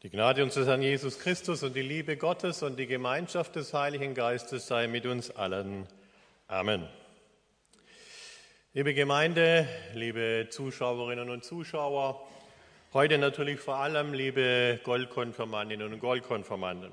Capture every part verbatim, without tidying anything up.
Die Gnade unseres Herrn Jesus Christus und die Liebe Gottes und die Gemeinschaft des Heiligen Geistes sei mit uns allen. Amen. Liebe Gemeinde, liebe Zuschauerinnen und Zuschauer, heute natürlich vor allem liebe Goldkonfirmandinnen und Goldkonfirmanden.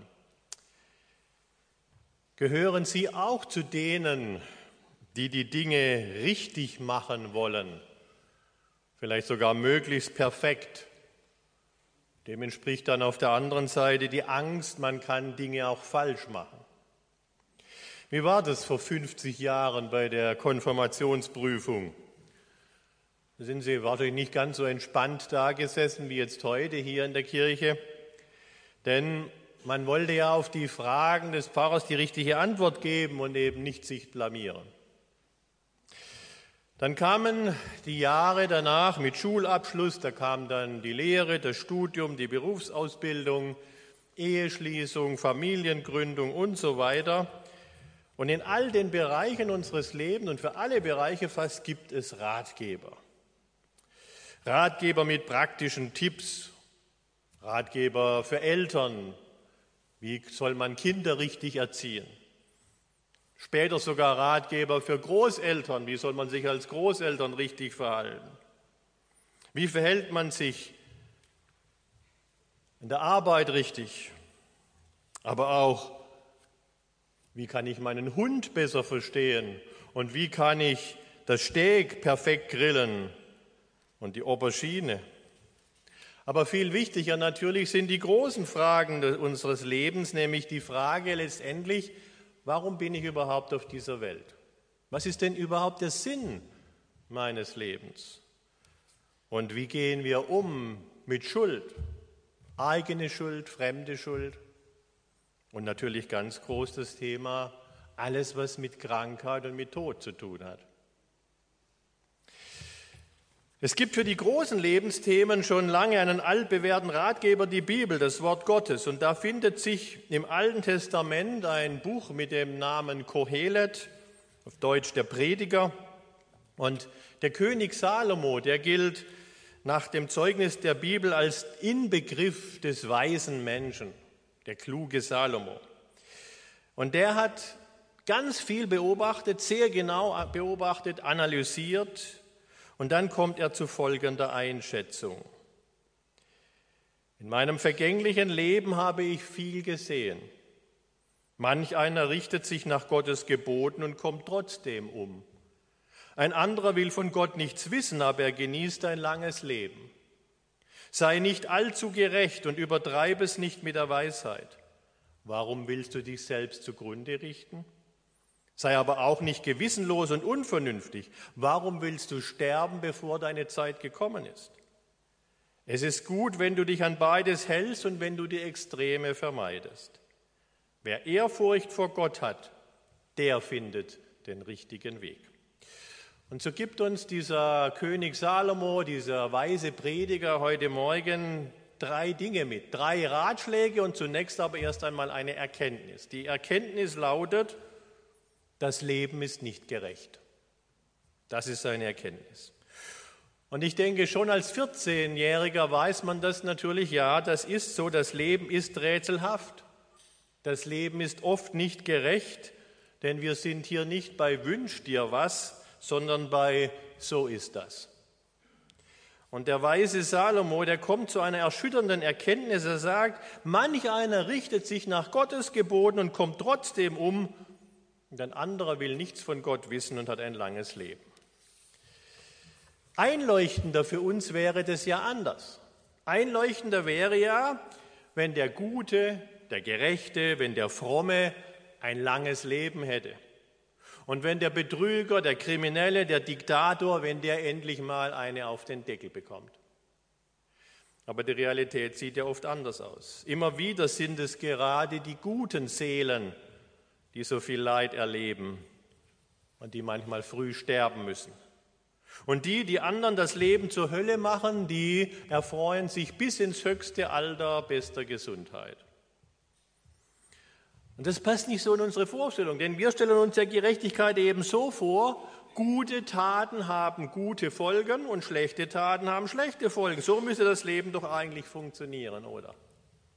Gehören Sie auch zu denen, die die Dinge richtig machen wollen, vielleicht sogar möglichst perfekt? Dem entspricht dann auf der anderen Seite die Angst, man kann Dinge auch falsch machen. Wie war das vor fünfzig Jahren bei der Konfirmationsprüfung? Da sind Sie wahrscheinlich nicht ganz so entspannt da gesessen wie jetzt heute hier in der Kirche, denn man wollte ja auf die Fragen des Pfarrers die richtige Antwort geben und eben nicht sich blamieren. Dann kamen die Jahre danach mit Schulabschluss, da kam dann die Lehre, das Studium, die Berufsausbildung, Eheschließung, Familiengründung und so weiter. Und in all den Bereichen unseres Lebens und für alle Bereiche fast gibt es Ratgeber. Ratgeber mit praktischen Tipps, Ratgeber für Eltern, wie soll man Kinder richtig erziehen. Später sogar Ratgeber für Großeltern, wie soll man sich als Großeltern richtig verhalten? Wie verhält man sich in der Arbeit richtig? Aber auch, wie kann ich meinen Hund besser verstehen? Und wie kann ich das Steak perfekt grillen und die Aubergine? Aber viel wichtiger natürlich sind die großen Fragen unseres Lebens, nämlich die Frage letztendlich, warum bin ich überhaupt auf dieser Welt? Was ist denn überhaupt der Sinn meines Lebens? Und wie gehen wir um mit Schuld? Eigene Schuld, fremde Schuld. Und natürlich ganz groß das Thema, alles, was mit Krankheit und mit Tod zu tun hat. Es gibt für die großen Lebensthemen schon lange einen altbewährten Ratgeber, die Bibel, das Wort Gottes. Und da findet sich im Alten Testament ein Buch mit dem Namen Kohelet, auf Deutsch der Prediger. Und der König Salomo, der gilt nach dem Zeugnis der Bibel als Inbegriff des weisen Menschen, der kluge Salomo. Und der hat ganz viel beobachtet, sehr genau beobachtet, analysiert. Und dann kommt er zu folgender Einschätzung. In meinem vergänglichen Leben habe ich viel gesehen. Manch einer richtet sich nach Gottes Geboten und kommt trotzdem um. Ein anderer will von Gott nichts wissen, aber er genießt ein langes Leben. Sei nicht allzu gerecht und übertreibe es nicht mit der Weisheit. Warum willst du dich selbst zugrunde richten? Sei aber auch nicht gewissenlos und unvernünftig. Warum willst du sterben, bevor deine Zeit gekommen ist? Es ist gut, wenn du dich an beides hältst und wenn du die Extreme vermeidest. Wer Ehrfurcht vor Gott hat, der findet den richtigen Weg. Und so gibt uns dieser König Salomo, dieser weise Prediger heute Morgen drei Dinge mit, drei Ratschläge und zunächst aber erst einmal eine Erkenntnis. Die Erkenntnis lautet, das Leben ist nicht gerecht. Das ist seine Erkenntnis. Und ich denke, schon als vierzehnjähriger weiß man das natürlich, ja, das ist so, das Leben ist rätselhaft. Das Leben ist oft nicht gerecht, denn wir sind hier nicht bei Wünsch dir was, sondern bei so ist das. Und der weise Salomo, der kommt zu einer erschütternden Erkenntnis, er sagt, manch einer richtet sich nach Gottes Geboten und kommt trotzdem um, und ein anderer will nichts von Gott wissen und hat ein langes Leben. Einleuchtender für uns wäre das ja anders. Einleuchtender wäre ja, wenn der Gute, der Gerechte, wenn der Fromme ein langes Leben hätte. Und wenn der Betrüger, der Kriminelle, der Diktator, wenn der endlich mal eine auf den Deckel bekommt. Aber die Realität sieht ja oft anders aus. Immer wieder sind es gerade die guten Seelen, die so viel Leid erleben und die manchmal früh sterben müssen. Und die, die anderen das Leben zur Hölle machen, die erfreuen sich bis ins höchste Alter bester Gesundheit. Und das passt nicht so in unsere Vorstellung, denn wir stellen uns ja Gerechtigkeit eben so vor, gute Taten haben gute Folgen und schlechte Taten haben schlechte Folgen. So müsste das Leben doch eigentlich funktionieren, oder?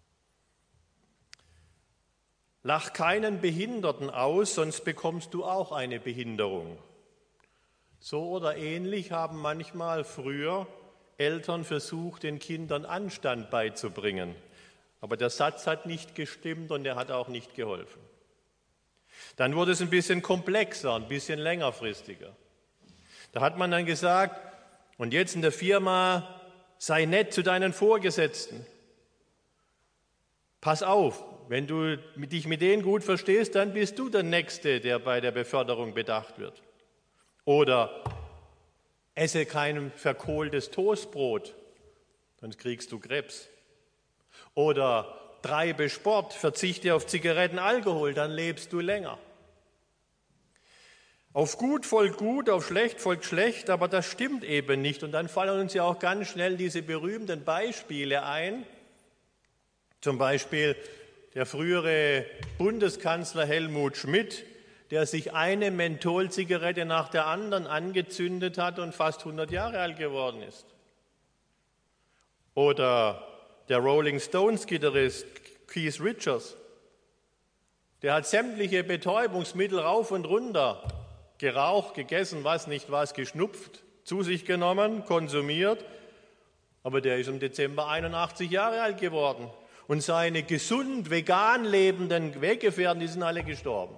Lach keinen Behinderten aus, sonst bekommst du auch eine Behinderung. So oder ähnlich haben manchmal früher Eltern versucht, den Kindern Anstand beizubringen. Aber der Satz hat nicht gestimmt und er hat auch nicht geholfen. Dann wurde es ein bisschen komplexer, ein bisschen längerfristiger. Da hat man dann gesagt, und jetzt in der Firma, sei nett zu deinen Vorgesetzten. Pass auf, wenn du dich mit denen gut verstehst, dann bist du der Nächste, der bei der Beförderung bedacht wird. Oder esse kein verkohltes Toastbrot, sonst kriegst du Krebs. Oder treibe Sport, verzichte auf Zigaretten, Alkohol, dann lebst du länger. Auf gut folgt gut, auf schlecht folgt schlecht, aber das stimmt eben nicht. Und dann fallen uns ja auch ganz schnell diese berühmten Beispiele ein. Zum Beispiel der frühere Bundeskanzler Helmut Schmidt, der sich eine Mentholzigarette nach der anderen angezündet hat und fast hundert Jahre alt geworden ist. Oder der Rolling Stones-Gitarrist Keith Richards, der hat sämtliche Betäubungsmittel rauf und runter geraucht, gegessen, was nicht was, geschnupft, zu sich genommen, konsumiert, aber der ist im Dezember einundachtzig Jahre alt geworden. Und seine gesund, vegan lebenden Weggefährten, die sind alle gestorben.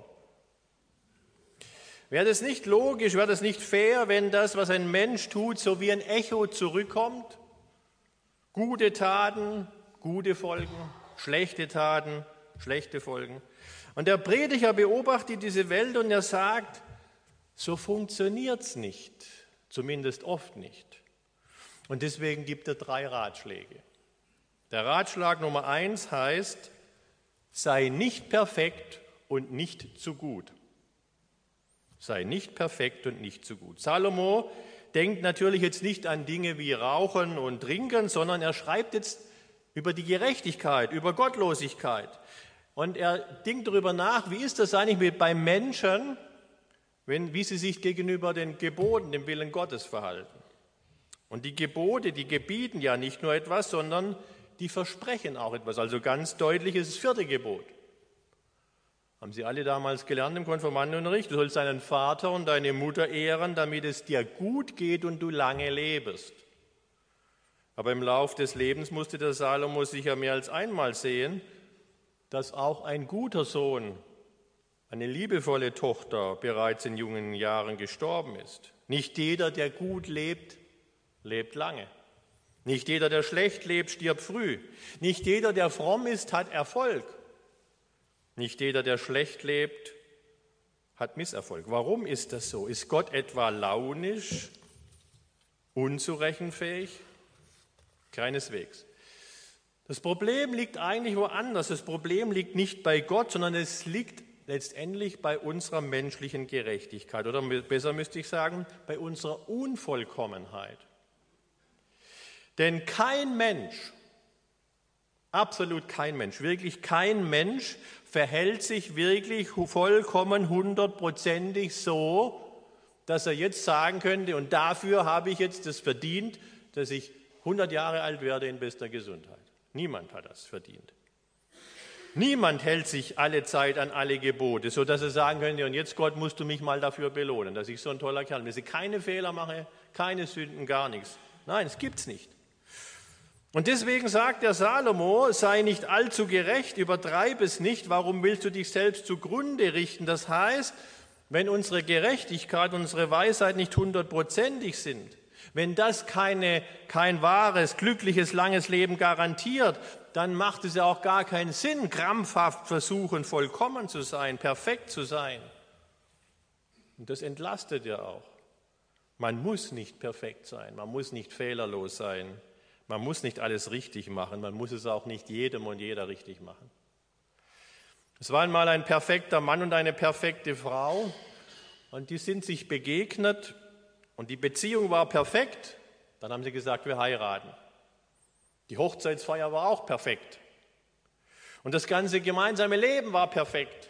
Wäre das nicht logisch, wäre das nicht fair, wenn das, was ein Mensch tut, so wie ein Echo zurückkommt? Gute Taten, gute Folgen, schlechte Taten, schlechte Folgen. Und der Prediger beobachtet diese Welt und er sagt, so funktioniert es nicht, zumindest oft nicht. Und deswegen gibt er drei Ratschläge. Der Ratschlag Nummer eins heißt, sei nicht perfekt und nicht zu gut. Sei nicht perfekt und nicht zu gut. Salomo denkt natürlich jetzt nicht an Dinge wie Rauchen und Trinken, sondern er schreibt jetzt über die Gerechtigkeit, über Gottlosigkeit. Und er denkt darüber nach, wie ist das eigentlich mit, bei Menschen, wenn, wie sie sich gegenüber den Geboten, dem Willen Gottes verhalten. Und die Gebote, die gebieten ja nicht nur etwas, sondern die versprechen auch etwas. Also ganz deutlich ist das vierte Gebot. Haben Sie alle damals gelernt im Konfirmandenunterricht? Du sollst deinen Vater und deine Mutter ehren, damit es dir gut geht und du lange lebst. Aber im Lauf des Lebens musste der Salomo sicher mehr als einmal sehen, dass auch ein guter Sohn, eine liebevolle Tochter bereits in jungen Jahren gestorben ist. Nicht jeder, der gut lebt, lebt lange. Nicht jeder, der schlecht lebt, stirbt früh. Nicht jeder, der fromm ist, hat Erfolg. Nicht jeder, der schlecht lebt, hat Misserfolg. Warum ist das so? Ist Gott etwa launisch, unzurechenfähig? Keineswegs. Das Problem liegt eigentlich woanders. Das Problem liegt nicht bei Gott, sondern es liegt letztendlich bei unserer menschlichen Gerechtigkeit. Oder besser müsste ich sagen, bei unserer Unvollkommenheit. Denn kein Mensch, absolut kein Mensch, wirklich kein Mensch verhält sich wirklich vollkommen hundertprozentig so, dass er jetzt sagen könnte, und dafür habe ich jetzt das verdient, dass ich hundert Jahre alt werde in bester Gesundheit. Niemand hat das verdient. Niemand hält sich alle Zeit an alle Gebote, sodass er sagen könnte, und jetzt Gott musst du mich mal dafür belohnen, dass ich so ein toller Kerl bin, dass ich keine Fehler mache, keine Sünden, gar nichts. Nein, es gibt's nicht. Und deswegen sagt der Salomo, sei nicht allzu gerecht, übertreib es nicht, warum willst du dich selbst zugrunde richten? Das heißt, wenn unsere Gerechtigkeit, unsere Weisheit nicht hundertprozentig sind, wenn das keine, kein wahres, glückliches, langes Leben garantiert, dann macht es ja auch gar keinen Sinn, krampfhaft versuchen, vollkommen zu sein, perfekt zu sein. Und das entlastet ja auch. Man muss nicht perfekt sein, man muss nicht fehlerlos sein. Man muss nicht alles richtig machen, man muss es auch nicht jedem und jeder richtig machen. Es war einmal ein perfekter Mann und eine perfekte Frau und die sind sich begegnet und die Beziehung war perfekt. Dann haben sie gesagt, wir heiraten. Die Hochzeitsfeier war auch perfekt. Und das ganze gemeinsame Leben war perfekt.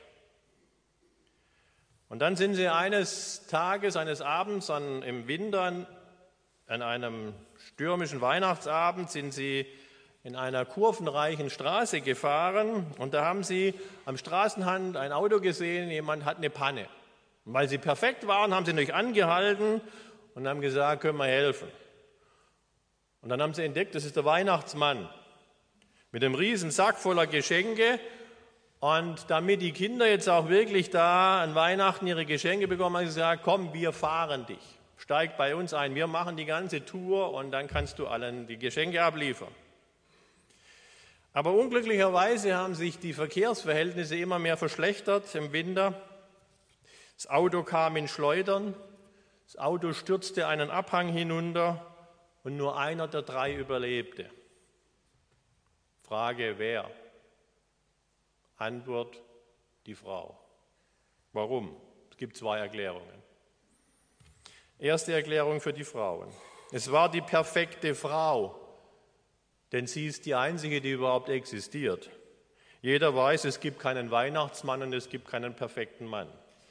Und dann sind sie eines Tages, eines Abends an, im Winter, an einem stürmischen Weihnachtsabend, sind sie in einer kurvenreichen Straße gefahren und da haben sie am Straßenrand ein Auto gesehen, jemand hat eine Panne. Und weil sie perfekt waren, haben sie natürlich angehalten und haben gesagt, können wir helfen. Und dann haben sie entdeckt, das ist der Weihnachtsmann mit einem riesen Sack voller Geschenke. Und damit die Kinder jetzt auch wirklich da an Weihnachten ihre Geschenke bekommen, haben sie gesagt, komm, wir fahren dich. Steig bei uns ein, wir machen die ganze Tour und dann kannst du allen die Geschenke abliefern. Aber unglücklicherweise haben sich die Verkehrsverhältnisse immer mehr verschlechtert im Winter. Das Auto kam in Schleudern, das Auto stürzte einen Abhang hinunter und nur einer der drei überlebte. Frage, wer? Antwort, die Frau. Warum? Es gibt zwei Erklärungen. Erste Erklärung für die Frauen. Es war die perfekte Frau, denn sie ist die einzige, die überhaupt existiert. Jeder weiß, es gibt keinen Weihnachtsmann und es gibt keinen perfekten Mann.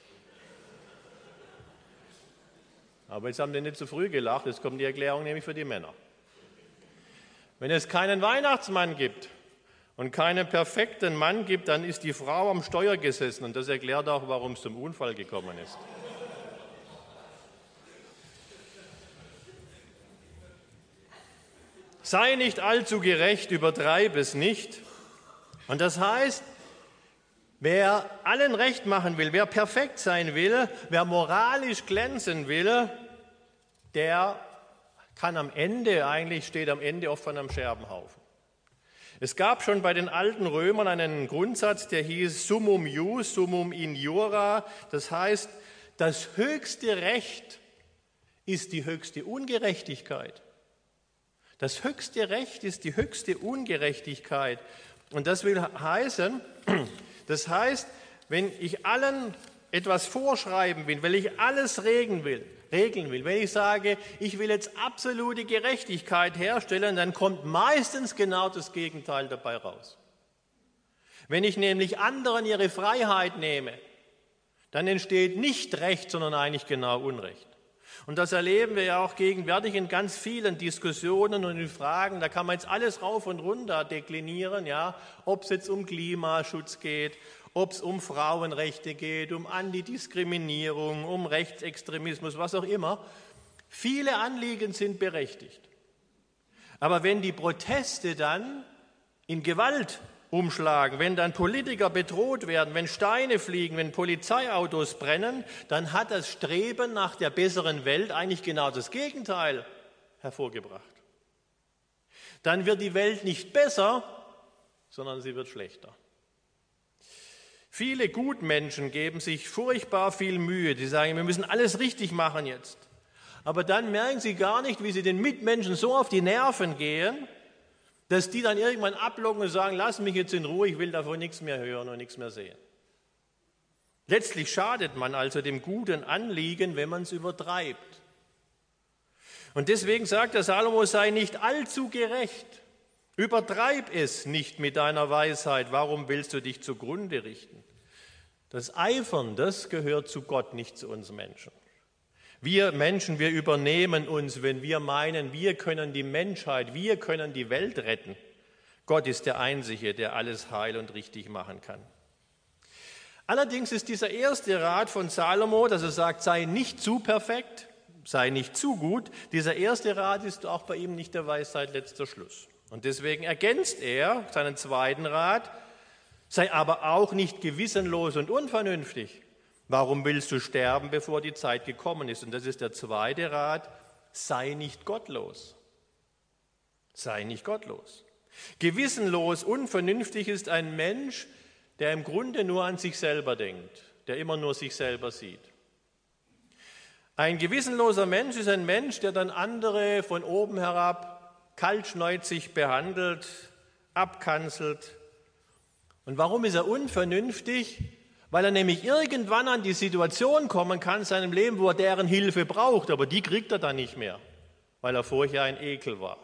Aber jetzt haben die nicht zu früh gelacht, jetzt kommt die Erklärung nämlich für die Männer. Wenn es keinen Weihnachtsmann gibt und keinen perfekten Mann gibt, dann ist die Frau am Steuer gesessen und das erklärt auch, warum es zum Unfall gekommen ist. Sei nicht allzu gerecht, übertreib es nicht. Und das heißt, wer allen recht machen will, wer perfekt sein will, wer moralisch glänzen will, der kann am Ende, eigentlich steht am Ende oft von einem Scherbenhaufen. Es gab schon bei den alten Römern einen Grundsatz, der hieß summum ius, summum injura. Das heißt, das höchste Recht ist die höchste Ungerechtigkeit. Das höchste Recht ist die höchste Ungerechtigkeit. Und das will heißen, das heißt, wenn ich allen etwas vorschreiben will, wenn ich alles regeln will, regeln will, wenn ich sage, ich will jetzt absolute Gerechtigkeit herstellen, dann kommt meistens genau das Gegenteil dabei raus. Wenn ich nämlich anderen ihre Freiheit nehme, dann entsteht nicht Recht, sondern eigentlich genau Unrecht. Und das erleben wir ja auch gegenwärtig in ganz vielen Diskussionen und in Fragen. Da kann man jetzt alles rauf und runter deklinieren, ja, ob es jetzt um Klimaschutz geht, ob es um Frauenrechte geht, um Antidiskriminierung, um Rechtsextremismus, was auch immer. Viele Anliegen sind berechtigt. Aber wenn die Proteste dann in Gewalt umschlagen, wenn dann Politiker bedroht werden, wenn Steine fliegen, wenn Polizeiautos brennen, dann hat das Streben nach der besseren Welt eigentlich genau das Gegenteil hervorgebracht. Dann wird die Welt nicht besser, sondern sie wird schlechter. Viele Gutmenschen geben sich furchtbar viel Mühe. Die sagen, wir müssen alles richtig machen jetzt. Aber dann merken sie gar nicht, wie sie den Mitmenschen so auf die Nerven gehen, dass die dann irgendwann ablocken und sagen, lass mich jetzt in Ruhe, ich will davon nichts mehr hören und nichts mehr sehen. Letztlich schadet man also dem guten Anliegen, wenn man es übertreibt. Und deswegen sagt der Salomo, sei nicht allzu gerecht, übertreib es nicht mit deiner Weisheit, warum willst du dich zugrunde richten? Das Eifern, das gehört zu Gott, nicht zu uns Menschen. Wir Menschen, wir übernehmen uns, wenn wir meinen, wir können die Menschheit, wir können die Welt retten. Gott ist der Einzige, der alles heil und richtig machen kann. Allerdings ist dieser erste Rat von Salomo, dass er sagt, sei nicht zu perfekt, sei nicht zu gut, dieser erste Rat ist auch bei ihm nicht der Weisheit letzter Schluss. Und deswegen ergänzt er seinen zweiten Rat, sei aber auch nicht gewissenlos und unvernünftig. Warum willst du sterben, bevor die Zeit gekommen ist? Und das ist der zweite Rat, sei nicht gottlos. Sei nicht gottlos. Gewissenlos, unvernünftig ist ein Mensch, der im Grunde nur an sich selber denkt, der immer nur sich selber sieht. Ein gewissenloser Mensch ist ein Mensch, der dann andere von oben herab kaltschnäuzig behandelt, abkanzelt. Und warum ist er unvernünftig? Weil er nämlich irgendwann an die Situation kommen kann in seinem Leben, wo er deren Hilfe braucht, aber die kriegt er dann nicht mehr, weil er vorher ein Ekel war.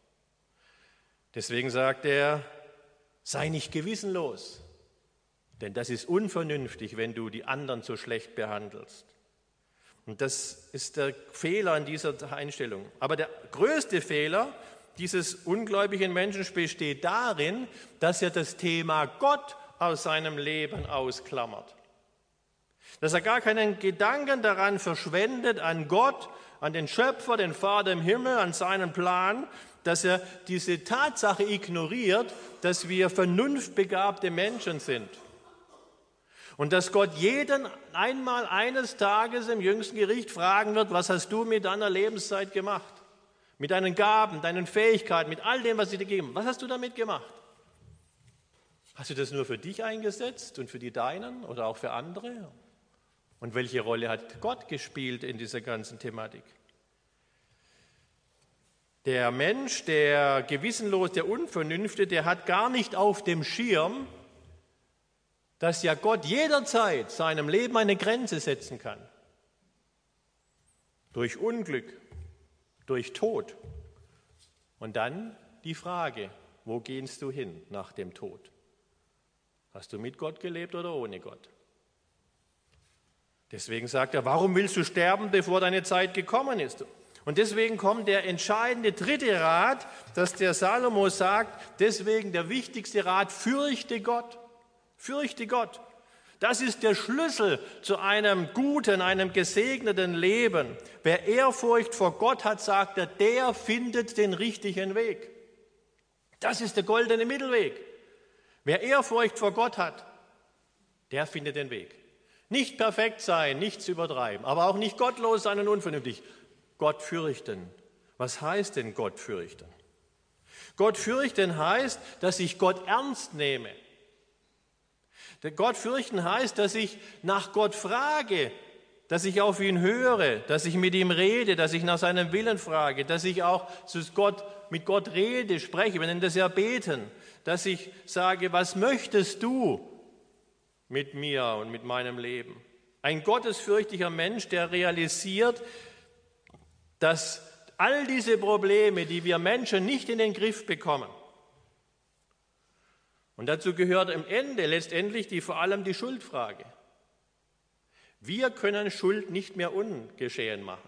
Deswegen sagt er, sei nicht gewissenlos, denn das ist unvernünftig, wenn du die anderen so schlecht behandelst. Und das ist der Fehler in dieser Einstellung. Aber der größte Fehler, dieses ungläubigen Menschen besteht darin, dass er das Thema Gott aus seinem Leben ausklammert. Dass er gar keinen Gedanken daran verschwendet, an Gott, an den Schöpfer, den Vater im Himmel, an seinen Plan, dass er diese Tatsache ignoriert, dass wir vernunftbegabte Menschen sind. Und dass Gott jeden einmal eines Tages im jüngsten Gericht fragen wird, was hast du mit deiner Lebenszeit gemacht? Mit deinen Gaben, deinen Fähigkeiten, mit all dem, was ich dir gegeben habe. Was hast du damit gemacht? Hast du das nur für dich eingesetzt und für die Deinen oder auch für andere? Und welche Rolle hat Gott gespielt in dieser ganzen Thematik? Der Mensch, der gewissenlos, der Unvernünftige, der hat gar nicht auf dem Schirm, dass ja Gott jederzeit seinem Leben eine Grenze setzen kann. Durch Unglück, durch Tod. Und dann die Frage, wo gehst du hin nach dem Tod? Hast du mit Gott gelebt oder ohne Gott? Deswegen sagt er, warum willst du sterben, bevor deine Zeit gekommen ist? Und deswegen kommt der entscheidende dritte Rat, dass der Salomo sagt, deswegen der wichtigste Rat, fürchte Gott. Fürchte Gott. Das ist der Schlüssel zu einem guten, einem gesegneten Leben. Wer Ehrfurcht vor Gott hat, sagt er, der findet den richtigen Weg. Das ist der goldene Mittelweg. Wer Ehrfurcht vor Gott hat, der findet den Weg. Nicht perfekt sein, nichts übertreiben, aber auch nicht gottlos sein und unvernünftig. Gott fürchten. Was heißt denn Gott fürchten? Gott fürchten heißt, dass ich Gott ernst nehme. Gott fürchten heißt, dass ich nach Gott frage, dass ich auf ihn höre, dass ich mit ihm rede, dass ich nach seinem Willen frage, dass ich auch zu Gott, mit Gott rede, spreche, wir nennen das ja beten, dass ich sage, was möchtest du mit mir und mit meinem Leben? Ein gottesfürchtiger Mensch, der realisiert, dass all diese Probleme, die wir Menschen nicht in den Griff bekommen, und dazu gehört am Ende letztendlich die, vor allem die Schuldfrage. Wir können Schuld nicht mehr ungeschehen machen.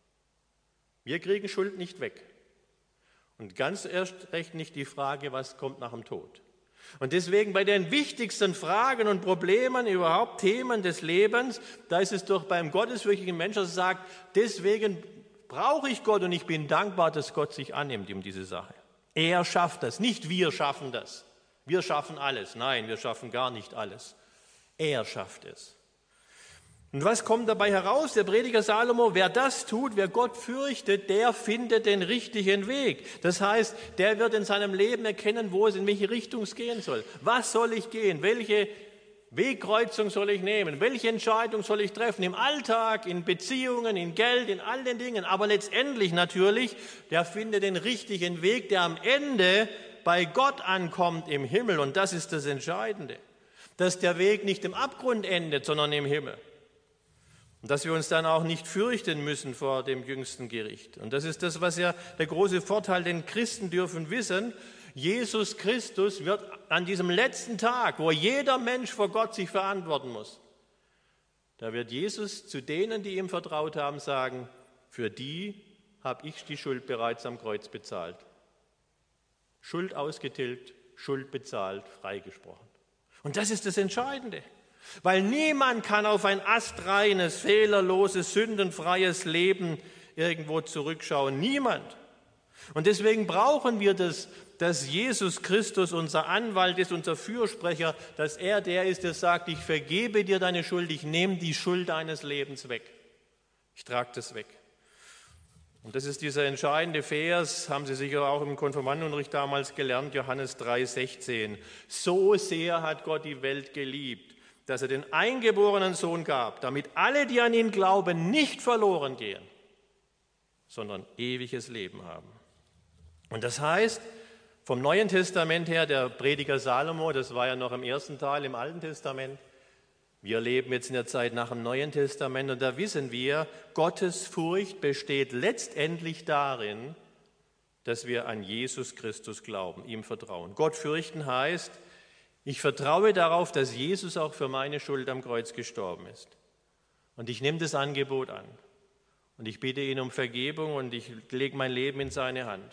Wir kriegen Schuld nicht weg. Und ganz erst recht nicht die Frage, was kommt nach dem Tod. Und deswegen bei den wichtigsten Fragen und Problemen, überhaupt Themen des Lebens, da ist es doch beim gottesfürchtigen Menschen, der sagt, deswegen brauche ich Gott und ich bin dankbar, dass Gott sich annimmt um diese Sache. Er schafft das, nicht wir schaffen das. Wir schaffen alles. Nein, wir schaffen gar nicht alles. Er schafft es. Und was kommt dabei heraus? Der Prediger Salomo, wer das tut, wer Gott fürchtet, der findet den richtigen Weg. Das heißt, der wird in seinem Leben erkennen, wo es in welche Richtung es gehen soll. Was soll ich gehen? Welche Wegkreuzung soll ich nehmen? Welche Entscheidung soll ich treffen? Im Alltag, in Beziehungen, in Geld, in all den Dingen. Aber letztendlich natürlich, der findet den richtigen Weg, der am Ende bei Gott ankommt im Himmel. Und das ist das Entscheidende, dass der Weg nicht im Abgrund endet, sondern im Himmel. Und dass wir uns dann auch nicht fürchten müssen vor dem jüngsten Gericht. Und das ist das, was ja der große Vorteil, den Christen dürfen wissen. Jesus Christus wird an diesem letzten Tag, wo jeder Mensch vor Gott sich verantworten muss, da wird Jesus zu denen, die ihm vertraut haben, sagen, für die habe ich die Schuld bereits am Kreuz bezahlt. Schuld ausgetilgt, Schuld bezahlt, freigesprochen. Und das ist das Entscheidende, weil niemand kann auf ein astreines, fehlerloses, sündenfreies Leben irgendwo zurückschauen. Niemand. Und deswegen brauchen wir das, dass Jesus Christus unser Anwalt ist, unser Fürsprecher, dass er der ist, der sagt, ich vergebe dir deine Schuld, ich nehme die Schuld deines Lebens weg. Ich trage das weg. Und das ist dieser entscheidende Vers, haben Sie sicher auch im Konfirmandenunterricht damals gelernt, Johannes drei sechzehn. So sehr hat Gott die Welt geliebt, dass er den eingeborenen Sohn gab, damit alle, die an ihn glauben, nicht verloren gehen, sondern ewiges Leben haben. Und das heißt, vom Neuen Testament her, der Prediger Salomo, das war ja noch im ersten Teil im Alten Testament, wir leben jetzt in der Zeit nach dem Neuen Testament und da wissen wir, Gottes Furcht besteht letztendlich darin, dass wir an Jesus Christus glauben, ihm vertrauen. Gott fürchten heißt, ich vertraue darauf, dass Jesus auch für meine Schuld am Kreuz gestorben ist. Und ich nehme das Angebot an. Und ich bitte ihn um Vergebung und ich lege mein Leben in seine Hand.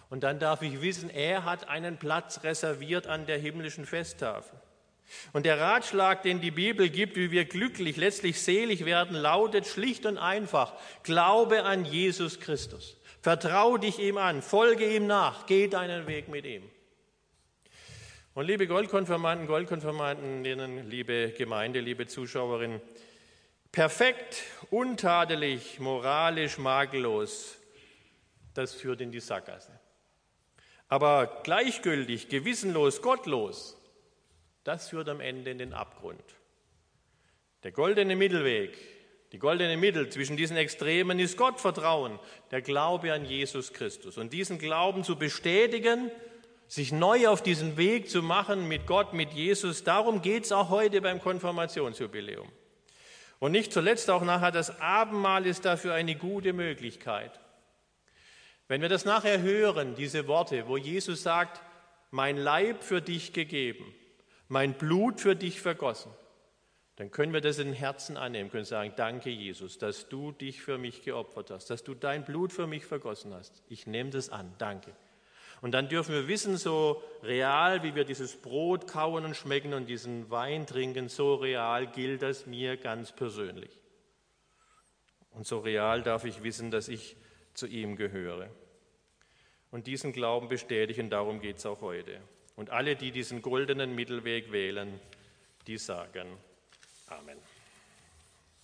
Und dann darf ich wissen, er hat einen Platz reserviert an der himmlischen Festtafel. Und der Ratschlag, den die Bibel gibt, wie wir glücklich, letztlich selig werden, lautet schlicht und einfach: Glaube an Jesus Christus. Vertrau dich ihm an, folge ihm nach, geh deinen Weg mit ihm. Und liebe Goldkonfirmanden, Goldkonfirmandinnen, liebe Gemeinde, liebe Zuschauerinnen, perfekt, untadelig, moralisch makellos, das führt in die Sackgasse. Aber gleichgültig, gewissenlos, gottlos, das führt am Ende in den Abgrund. Der goldene Mittelweg, die goldene Mittel zwischen diesen Extremen ist Gottvertrauen, der Glaube an Jesus Christus. Und diesen Glauben zu bestätigen, sich neu auf diesen Weg zu machen mit Gott, mit Jesus, darum geht es auch heute beim Konfirmationsjubiläum. Und nicht zuletzt auch nachher das Abendmahl ist dafür eine gute Möglichkeit. Wenn wir das nachher hören, diese Worte, wo Jesus sagt, mein Leib für dich gegeben, mein Blut für dich vergossen, dann können wir das in den Herzen annehmen, können sagen, danke Jesus, dass du dich für mich geopfert hast, dass du dein Blut für mich vergossen hast. Ich nehme das an, danke. Und dann dürfen wir wissen, so real, wie wir dieses Brot kauen und schmecken und diesen Wein trinken, so real gilt das mir ganz persönlich. Und so real darf ich wissen, dass ich zu ihm gehöre. Und diesen Glauben bestätigen, darum geht es auch heute. Und alle, die diesen goldenen Mittelweg wählen, die sagen Amen.